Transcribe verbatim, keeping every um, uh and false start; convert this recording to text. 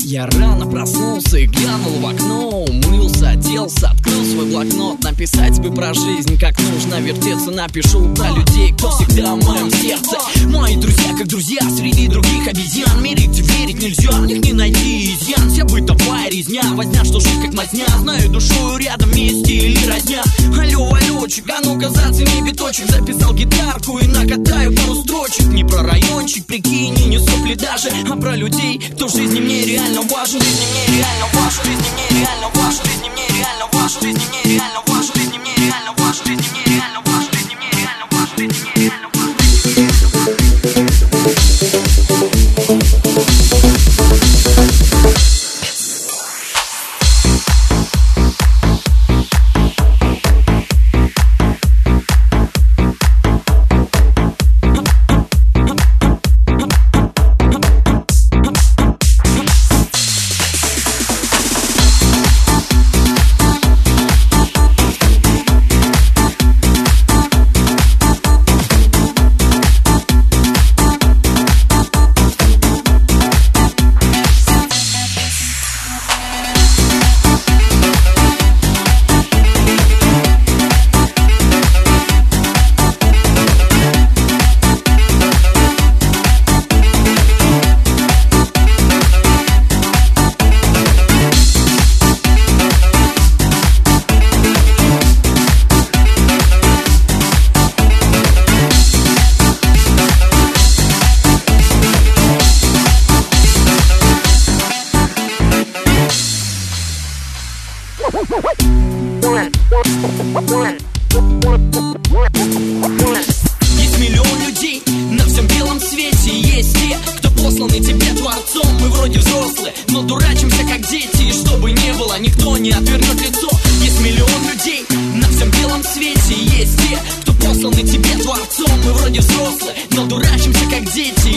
Я рано проснулся и глянул в окно, умылся, оделся, открыл свой блокнот. Написать бы про жизнь, как нужно вертеться. Напишу про людей, кто всегда в моем сердце. Мои друзья, как друзья, среди других обезьян. Мерить и верить нельзя, в них не найти изъян. Вся бытовая резня, возня, что жизнь как мазня. Знаю душою рядом, вместе или разня. Алло, аллочек, а ну-ка зацени биточек. Записал гитарку и накатаю пару строчек. Не про райончик, прикинь, и не сопли даже, а про людей, кто в жизни мне реально важен. В жизни мне реально важен, в жизни мне реально важен, в жизни мне реально важен, в жизни мне реально важен, в жизни мне реально важен, в жизни мне реально важен, в жизни мне реально важен, в жизни мне реально важен. Есть миллион людей на всем белом свете. Есть те, кто посланы тебе творцом. Мы вроде взрослые, но дурачимся как дети. И чтобы не было, никто не отвернет лицо. Есть миллион людей на всем белом свете. Есть те, кто посланы тебе творцом. Мы вроде взрослые, но дурачимся как дети.